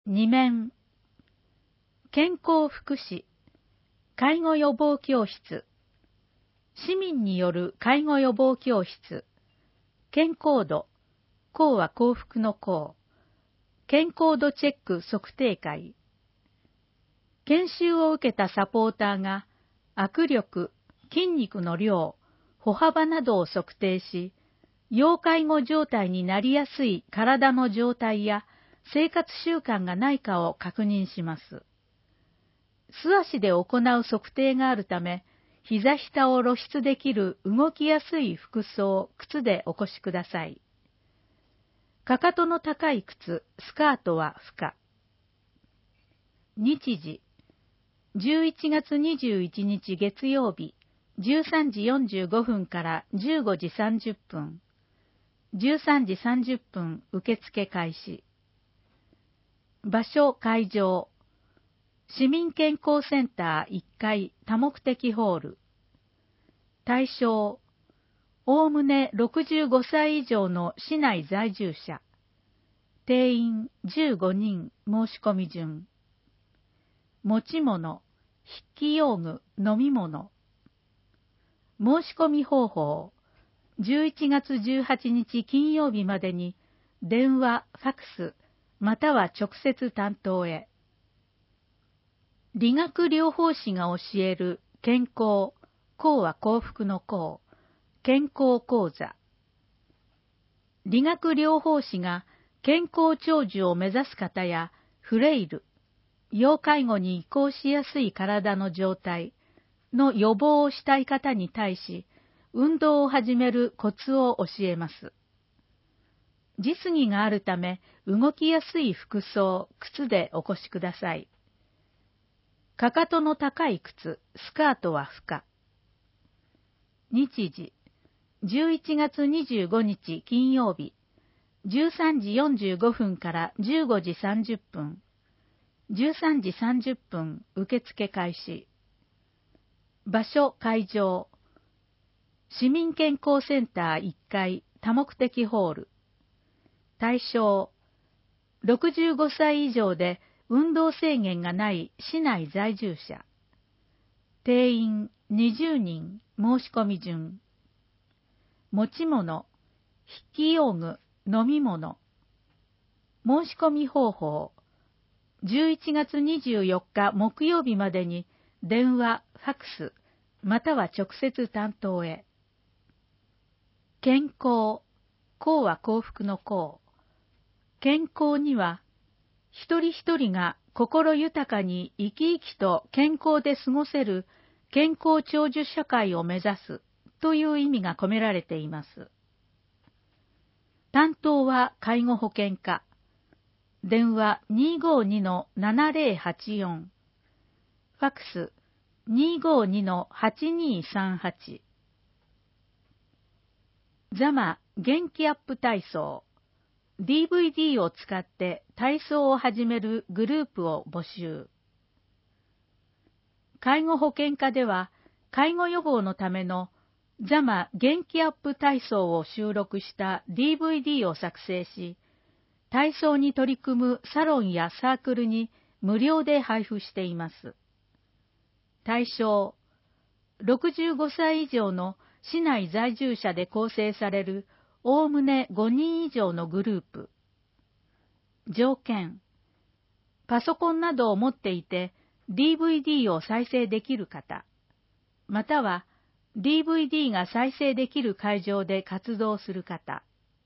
2面、健康福祉、介護予防教室、市民による介護予防教室、健康度、幸は幸福の幸、健康度チェック測定会。研修を受けたサポーターが、握力、筋肉の量、歩幅などを測定し、要介護状態になりやすい体の状態や生活習慣がないかを確認します。素足で行う測定があるため、膝下を露出できる動きやすい服装、靴でお越しください。かかとの高い靴、スカートは不可。日時、11月21日月曜日、13時45分から15時30分。13時30分受付開始。場所会場。市民健康センター1階多目的ホール。対象。おおむね65歳以上の市内在住者。定員15人申し込み順。持ち物、筆記用具、飲み物。申し込み方法。11月18日金曜日までに電話、ファクス、または直接担当へ。理学療法士が教える健康、幸は幸福の幸、健康講座。理学療法士が健康長寿を目指す方やフレイル、要介護に移行しやすい体の状態の予防をしたい方に対し、運動を始めるコツを教えます。実技があるため、動きやすい服装、靴でお越しください。かかとの高い靴、スカートは不可。日時、11月25日金曜日、13時45分から15時30分。13時30分受付開始。場所会場。市民健康センター1階多目的ホール。対象。65歳以上で運動制限がない市内在住者。定員20人申し込み順。持ち物、筆記用具、飲み物。申し込み方法。11月24日木曜日までに電話、ファクス、または直接担当へ。健康、幸は幸福の幸。健康には、一人一人が心豊かに生き生きと健康で過ごせる健康長寿社会を目指すという意味が込められています。担当は介護保険課。電話 252-7084。ファクス 252-8238。ザマ元気アップ体操。DVD を使って体操を始めるグループを募集。介護保険課では、介護予防のためのザマ元気アップ体操を収録した DVD を作成し、体操に取り組むサロンやサークルに無料で配布しています。対象、65歳以上の市内在住者で構成されるおおむね5人以上のグループ。条件、パソコンなどを持っていて DVD を再生できる方、または DVD が再生できる会場で活動する方。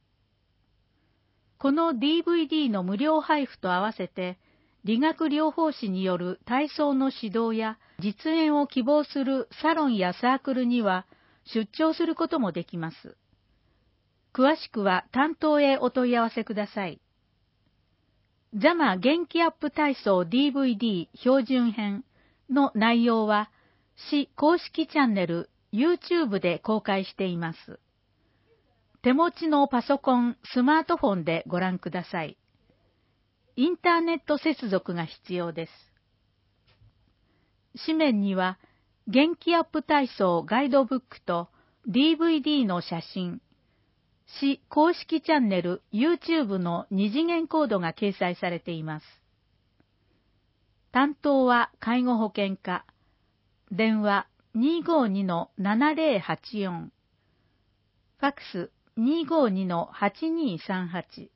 この DVD の無料配布と合わせて、理学療法士による体操の指導や実演を希望するサロンやサークルには出張することもできます。詳しくは担当へお問い合わせください。ザマ元気アップ体操 DVD 標準編の内容は、市公式チャンネル YouTube で公開しています。手持ちのパソコン、スマートフォンでご覧ください。インターネット接続が必要です。紙面には、元気アップ体操ガイドブックと DVD の写真、市公式チャンネル YouTube の二次元コードが掲載されています。 担当は介護保険課。電話252-7084。ファックス252-8238。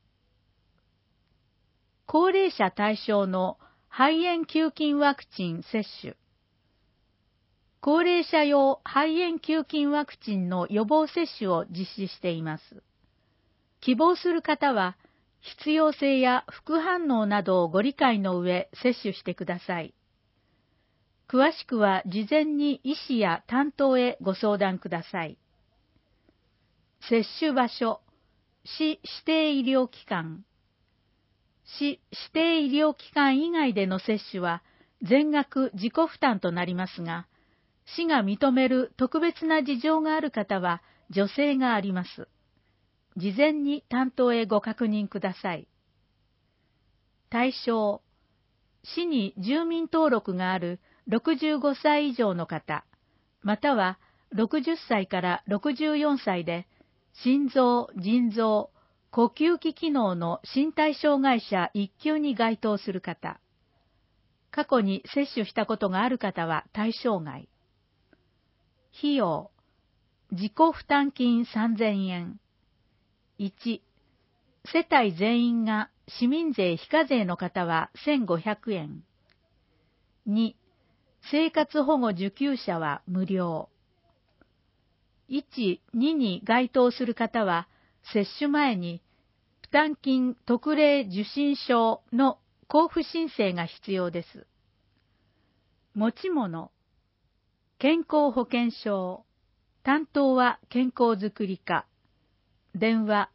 高齢者対象の肺炎球菌ワクチン接種。高齢者用肺炎球菌ワクチンの予防接種を実施しています。希望する方は、必要性や副反応などをご理解の上、接種してください。詳しくは事前に医師や担当へご相談ください。接種場所、市指定医療機関。市指定医療機関以外での接種は全額自己負担となりますが、市が認める特別な事情がある方は助成があります。事前に担当へご確認ください。対象、市に住民登録がある65歳以上の方、または60歳から64歳で、心臓、腎臓、呼吸器機能の身体障害者1級に該当する方、過去に接種したことがある方は対象外。費用、自己負担金3000円。1、世帯全員が市民税非課税の方は1500円。2、生活保護受給者は無料。1、2に該当する方は、接種前に、負担金特例受診証の交付申請が必要です。持ち物、健康保険証、担当は健康づくり課。電話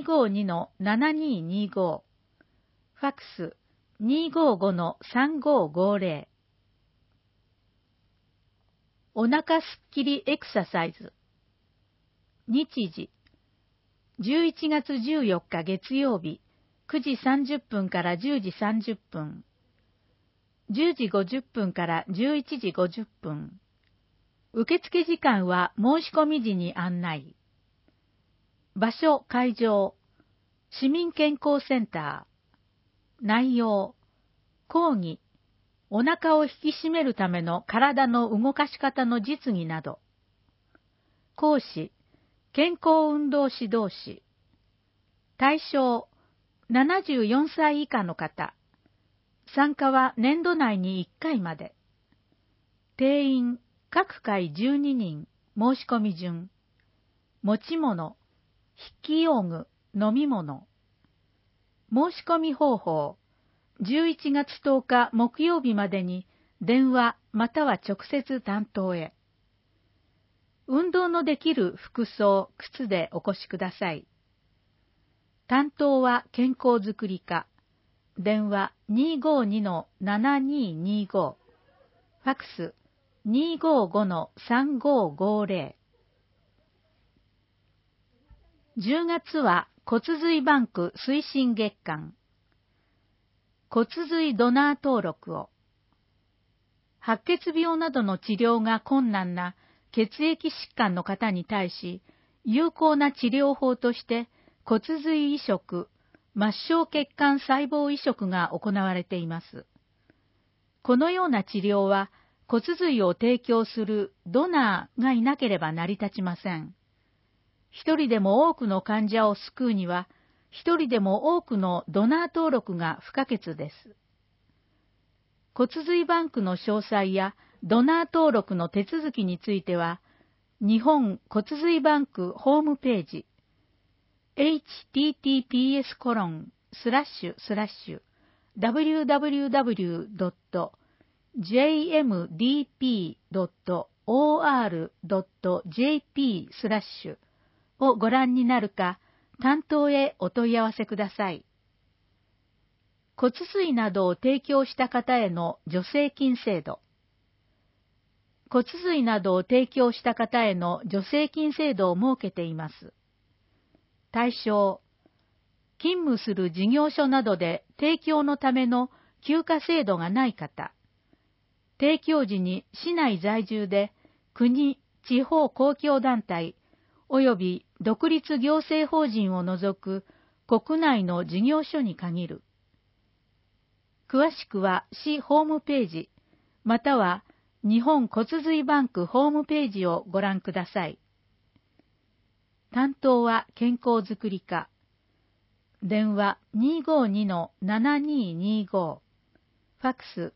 252-7225。ファックス255-3550。お腹すっきりエクササイズ。日時、11月14日月曜日、9時30分から10時30分。10時50分から11時50分。受付時間は申し込み時に案内。場所、会場、市民健康センター。内容、講義、お腹を引き締めるための体の動かし方の実技など。講師、健康運動指導士。対象、74歳以下の方。参加は年度内に1回まで。定員、各回12人、申し込み順。持ち物、筆記用具、飲み物。申し込み方法、11月10日木曜日までに電話または直接担当へ。運動のできる服装、靴でお越しください。担当は健康づくり課。電話252-7225。ファックス255-3550。10月は骨髄バンク推進月間。骨髄ドナー登録を。白血病などの治療が困難な血液疾患の方に対し、有効な治療法として骨髄移植、末梢血管細胞移植が行われています。このような治療は骨髄を提供するドナーがいなければ成り立ちません。一人でも多くの患者を救うには、一人でも多くのドナー登録が不可欠です。骨髄バンクの詳細やドナー登録の手続きについては、日本骨髄バンクホームページ、https://www.jmdp.or.jp/ をご覧になるか、担当へお問い合わせください。骨髄などを提供した方への助成金制度。骨髄などを提供した方への助成金制度を設けています。対象、勤務する事業所などで提供のための休暇制度がない方、提供時に市内在住で国、地方公共団体、及び独立行政法人を除く国内の事業所に限る。 詳しくは市ホームページ、または日本骨髄バンクホームページをご覧ください。担当は健康づくり課。電話 252-7225。ファックス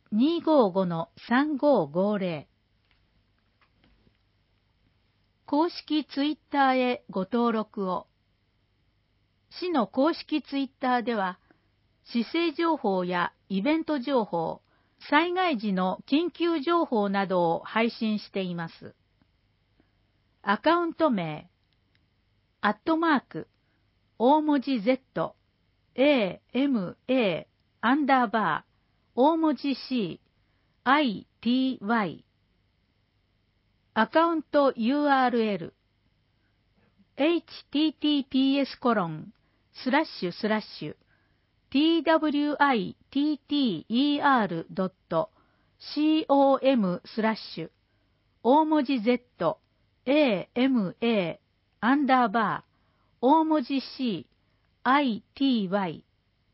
255-3550。公式ツイッターへご登録を。市の公式ツイッターでは、市政情報やイベント情報、災害時の緊急情報などを配信しています。アカウント名、大文字 Z、AMA、アンダーバー、大文字 C、ITY。アカウント URL、https://twitter.com/ 大文字 Z、AMA、アンダーバー、大文字 C、ITY。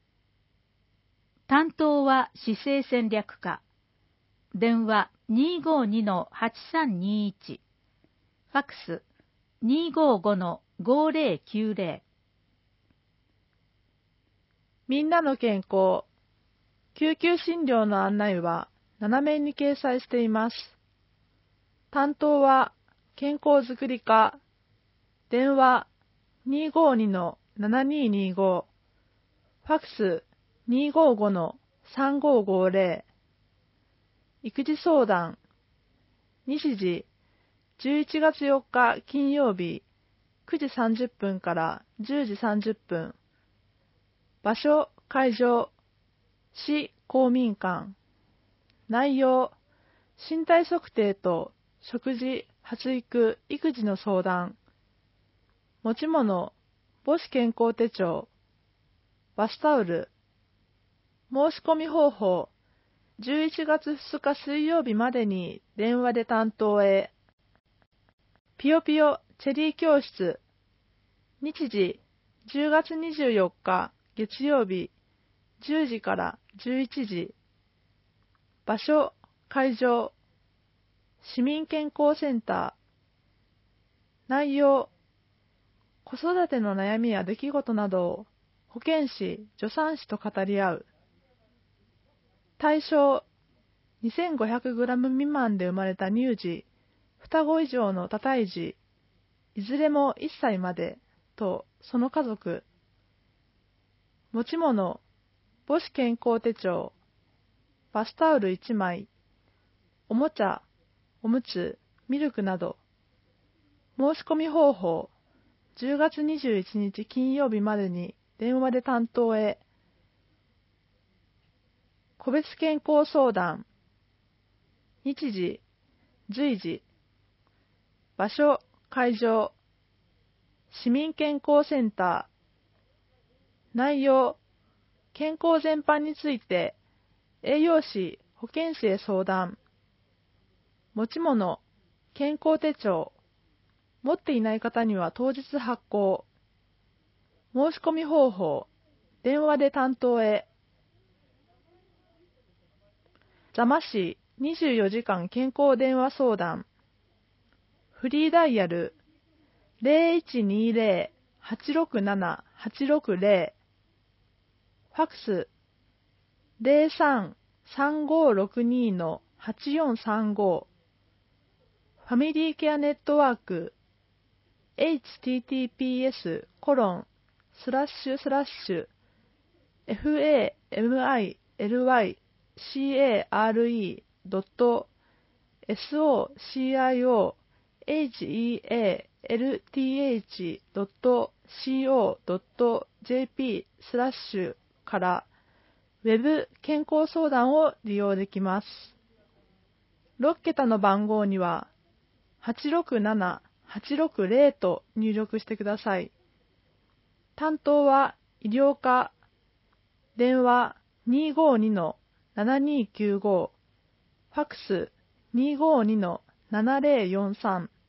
担当は市政戦略課。電話 252-8321。ファックス 255-5090。 みんなの健康。救急診療の案内は7面に掲載しています。担当は健康づくり課。電話 252-7225。ファックス 255-3550。育児相談。日時11月4日金曜日9時30分から10時30分。場所、会場、市公民館。内容、身体測定と食事、発育、育児の相談。持ち物、母子健康手帳、バスタオル。申し込み方法、11月2日水曜日までに電話で担当へ。ぴよぴよチェリー教室。日時、10月24日月曜日、10時から11時。場所、会場、市民健康センター。内容、子育ての悩みや出来事などを保健師、助産師と語り合う。対象、2500g 未満で生まれた乳児、双子以上の多胎児、いずれも1歳までとその家族。持ち物、母子健康手帳、バスタオル1枚、おもちゃ、おむつ、ミルクなど。申し込み方法、10月21日金曜日までに電話で担当へ。個別健康相談。日時、随時。場所、会場。市民健康センター。内容、健康全般について、栄養士、保健師へ相談。持ち物、健康手帳。持っていない方には当日発行。申し込み方法、電話で担当へ。座間市24時間健康電話相談。フリーダイヤル 0120-867-860。ファクス 03-3562-8435。ファミリーケアネットワーク family-care.co.jp/ からウェブ健康相談を利用できます。6桁の番号には867-860と入力してください。担当は医療課。電話 252-7295。ファクス 252-7043。